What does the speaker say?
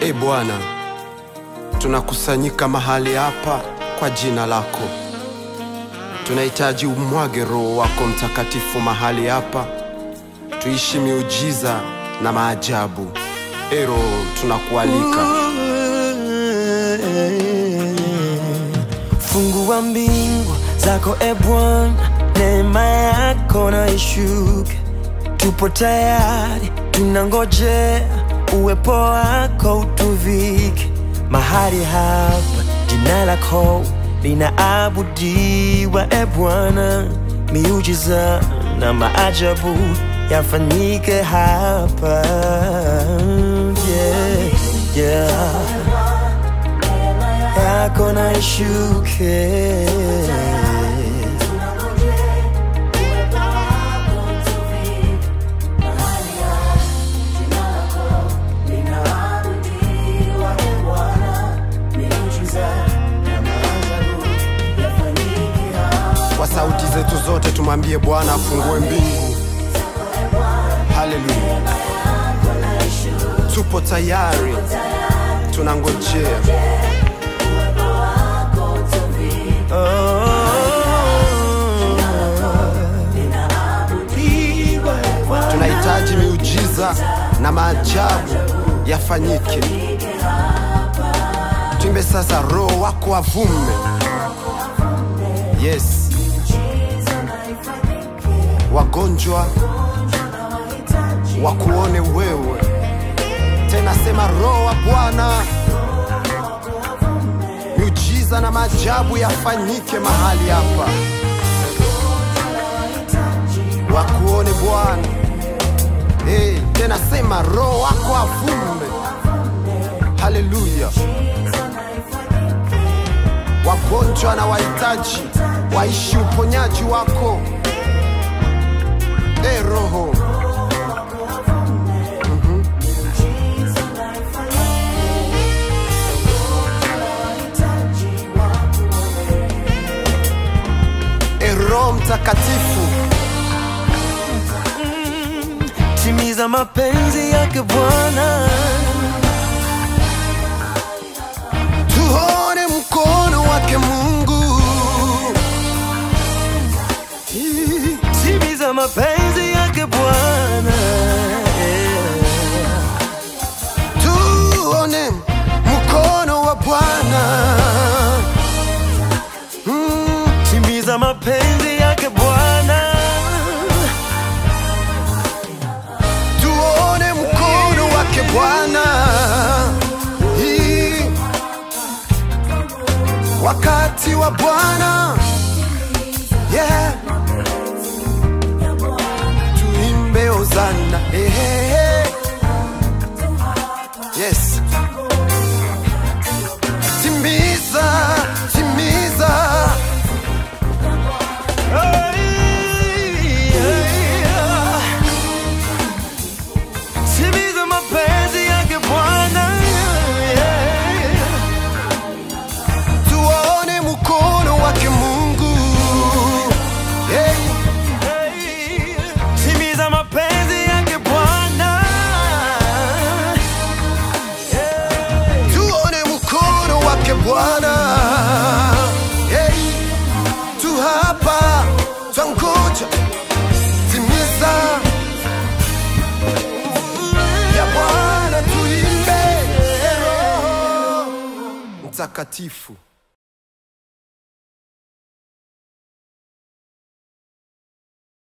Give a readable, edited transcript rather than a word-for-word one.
Bwana, tunakusanyika mahali hapa kwa jina lako. Tunahitaji umwage Roho wako Mtakatifu mahali hapa, tuishi miujiza na maajabu. Roho, tunakualika. Fungua mbingu zako Bwana, neema yako na ishuke. Tupo tayari, tunangojea uwepo wako utuvike. Mahali hapa jina lako linaabudiwa Bwana, miujiza na maajabu yafanyike hapa. Yako na ishuke. Kwa sauti zetu zote tumwambie Bwana afungue mbingu. Haleluya. Tupo tayari, tunangojea. Tunahitaji miujiza na maajabu yafanyike. Tuimbe sasa, Roho wako avume. Yes. Wagonjwa wakuone wewe. Tena sema, Roho wa Bwana, miujiza na maajabu yafanyike mahali hapa. Wakuone Bwana. Tena sema, Roho wako avume. Haleluya. Wagonjwa na wahitaji waishi uponyaji wako. Roho. Roho Mtakatifu, timiza mapenzi yake Bwana. Tuone mkono wake Mungu. Timiza mapenzi yake Bwana. Tuone mkono wa Bwana. Timiza mapenzi yake Bwana. Tuone mkono wake Bwana. Wakati wa Bwana. Tuimbe hosana. Yes. Timiza, timiza. Timiza mapenzi yake Bwana. Tuone mkono wake Mungu. Timiza mapenzi yake Bwana. Tuone mkono wake Bwana. Tu hapa twangoja. Timiza ya Bwana, tuimbe. Roho Mtakatifu.